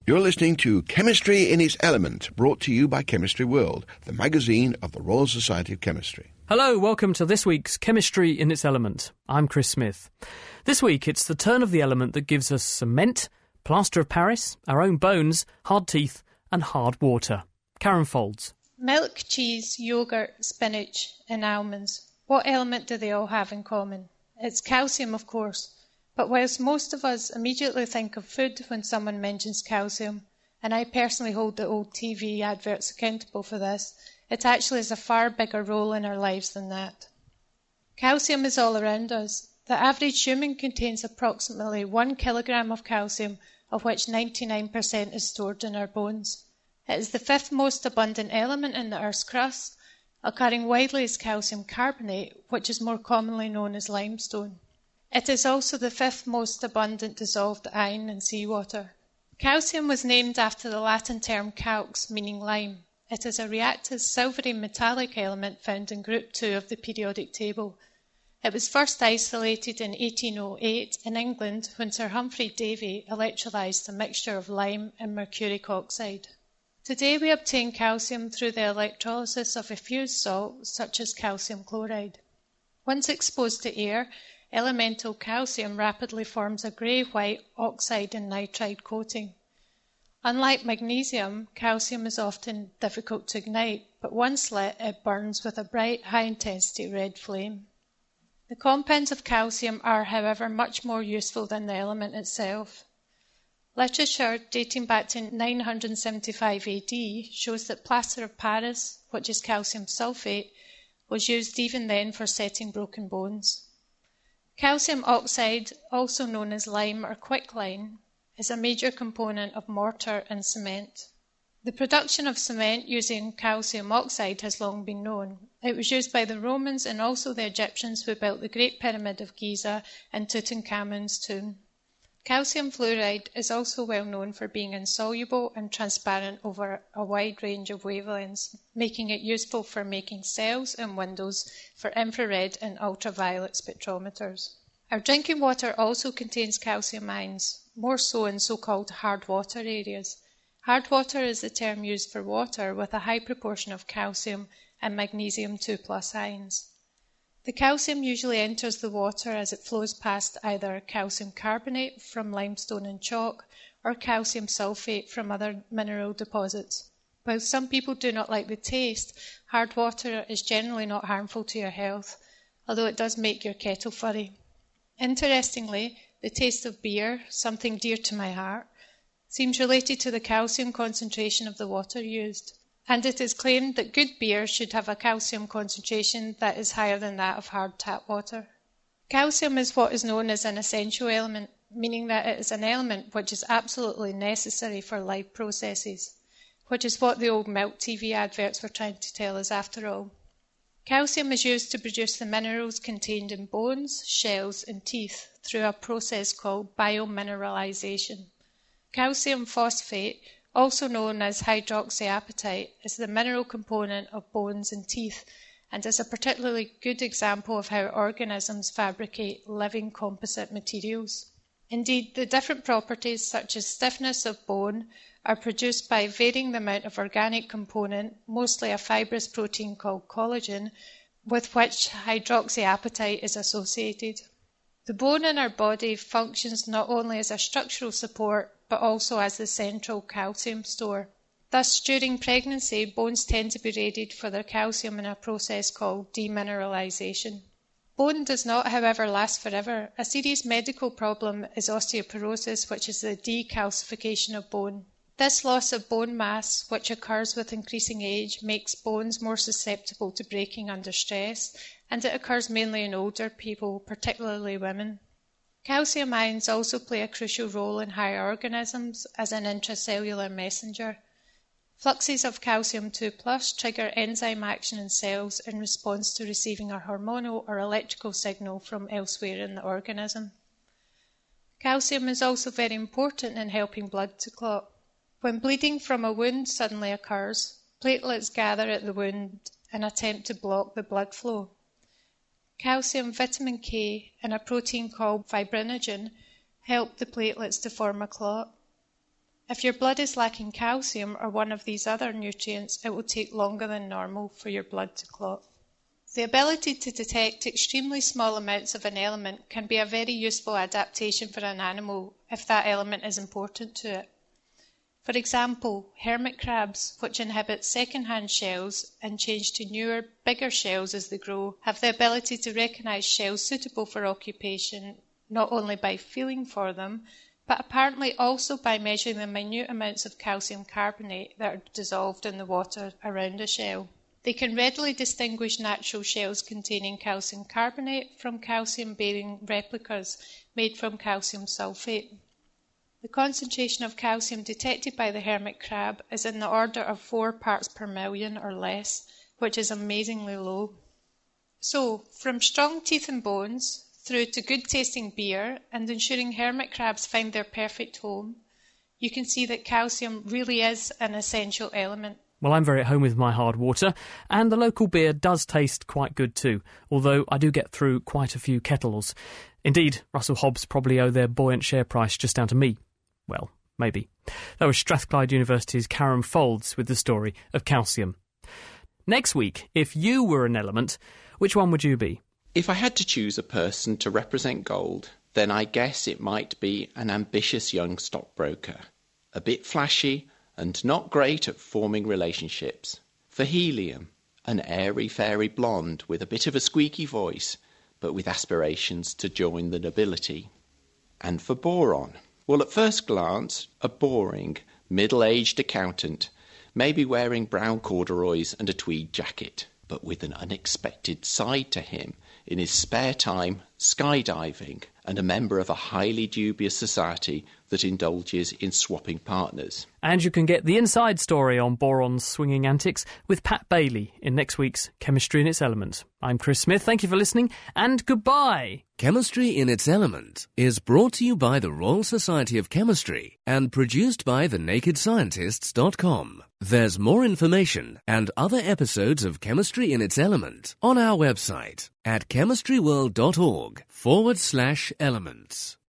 You're listening to Chemistry in its Element, brought to you by Chemistry World, the magazine of the Royal Society of Chemistry. Hello, welcome to this week's Chemistry in its Element. I'm Chris Smith. This week it's the turn of the element that gives us cement, plaster of Paris, our own bones, hard teeth and hard water. Karen Folds. Milk, cheese, yoghurt, spinach and almonds. What element do they all have in common? It's calcium, of course. But whilst most of us immediately think of food when someone mentions calcium, and I personally hold the old TV adverts accountable for this, it actually has a far bigger role in our lives than that. Calcium is all around us. The average human contains approximately 1 kilogram of calcium, of which 99% is stored in our bones. It is the fifth most abundant element in the Earth's crust. Occurring widely is calcium carbonate, which is more commonly known as limestone. It is also the fifth most abundant dissolved ion in seawater. Calcium was named after the Latin term calx, meaning lime. It is a reactive silvery metallic element found in Group 2 of the periodic table. It was first isolated in 1808 in England when Sir Humphrey Davy electrolysed a mixture of lime and mercuric oxide. Today we obtain calcium through the electrolysis of a fused salt such as calcium chloride. Once exposed to air, elemental calcium rapidly forms a grey-white oxide and nitride coating. Unlike magnesium, calcium is often difficult to ignite, but once lit, it burns with a bright, high-intensity red flame. The compounds of calcium are, however, much more useful than the element itself. Literature dating back to 975 AD shows that plaster of Paris, which is calcium sulfate, was used even then for setting broken bones. Calcium oxide, also known as lime or quicklime, is a major component of mortar and cement. The production of cement using calcium oxide has long been known. It was used by the Romans and also the Egyptians who built the Great Pyramid of Giza and Tutankhamun's tomb. Calcium fluoride is also well known for being insoluble and transparent over a wide range of wavelengths, making it useful for making cells and windows for infrared and ultraviolet spectrometers. Our drinking water also contains calcium ions, more so in so-called hard water areas. Hard water is the term used for water with a high proportion of calcium and magnesium 2+ ions. The calcium usually enters the water as it flows past either calcium carbonate from limestone and chalk or calcium sulfate from other mineral deposits. While some people do not like the taste, hard water is generally not harmful to your health, although it does make your kettle furry. Interestingly, the taste of beer, something dear to my heart, seems related to the calcium concentration of the water used, and it is claimed that good beer should have a calcium concentration that is higher than that of hard tap water. Calcium is what is known as an essential element, meaning that it is an element which is absolutely necessary for life processes, which is what the old Milk TV adverts were trying to tell us after all. Calcium is used to produce the minerals contained in bones, shells and teeth through a process called biomineralization. Calcium phosphate, also known as hydroxyapatite, is the mineral component of bones and teeth and is a particularly good example of how organisms fabricate living composite materials. Indeed, the different properties such as stiffness of bone are produced by varying the amount of organic component, mostly a fibrous protein called collagen, with which hydroxyapatite is associated. The bone in our body functions not only as a structural support, but also as the central calcium store. Thus, during pregnancy, bones tend to be raided for their calcium in a process called demineralization. Bone does not, however, last forever. A serious medical problem is osteoporosis, which is the decalcification of bone. This loss of bone mass, which occurs with increasing age, makes bones more susceptible to breaking under stress, and it occurs mainly in older people, particularly women. Calcium ions also play a crucial role in higher organisms as an intracellular messenger. Fluxes of calcium 2+ trigger enzyme action in cells in response to receiving a hormonal or electrical signal from elsewhere in the organism. Calcium is also very important in helping blood to clot. When bleeding from a wound suddenly occurs, platelets gather at the wound and attempt to block the blood flow. Calcium, vitamin K, and a protein called fibrinogen help the platelets to form a clot. If your blood is lacking calcium or one of these other nutrients, it will take longer than normal for your blood to clot. The ability to detect extremely small amounts of an element can be a very useful adaptation for an animal if that element is important to it. For example, hermit crabs, which inhabit second-hand shells and change to newer, bigger shells as they grow, have the ability to recognise shells suitable for occupation not only by feeling for them, but apparently also by measuring the minute amounts of calcium carbonate that are dissolved in the water around a shell. They can readily distinguish natural shells containing calcium carbonate from calcium-bearing replicas made from calcium sulfate. The concentration of calcium detected by the hermit crab is in the order of 4 parts per million or less, which is amazingly low. So, from strong teeth and bones, through to good-tasting beer and ensuring hermit crabs find their perfect home, you can see that calcium really is an essential element. Well, I'm very at home with my hard water, and the local beer does taste quite good too, although I do get through quite a few kettles. Indeed, Russell Hobbs probably owe their buoyant share price just down to me. Well, maybe. That was Strathclyde University's Karen Folds with the story of calcium. Next week, if you were an element, which one would you be? If I had to choose a person to represent gold, then I guess it might be an ambitious young stockbroker. A bit flashy and not great at forming relationships. For helium, an airy-fairy blonde with a bit of a squeaky voice, but with aspirations to join the nobility. And for boron, well, at first glance, a boring, middle-aged accountant, maybe wearing brown corduroys and a tweed jacket, but with an unexpected side to him in his spare time, skydiving, and a member of a highly dubious society that indulges in swapping partners. And you can get the inside story on boron's swinging antics with Pat Bailey in next week's Chemistry in its Element. I'm Chris Smith, thank you for listening, and goodbye! Chemistry in its Element is brought to you by the Royal Society of Chemistry and produced by thenakedscientists.com. There's more information and other episodes of Chemistry in its Element on our website at chemistryworld.org/elements.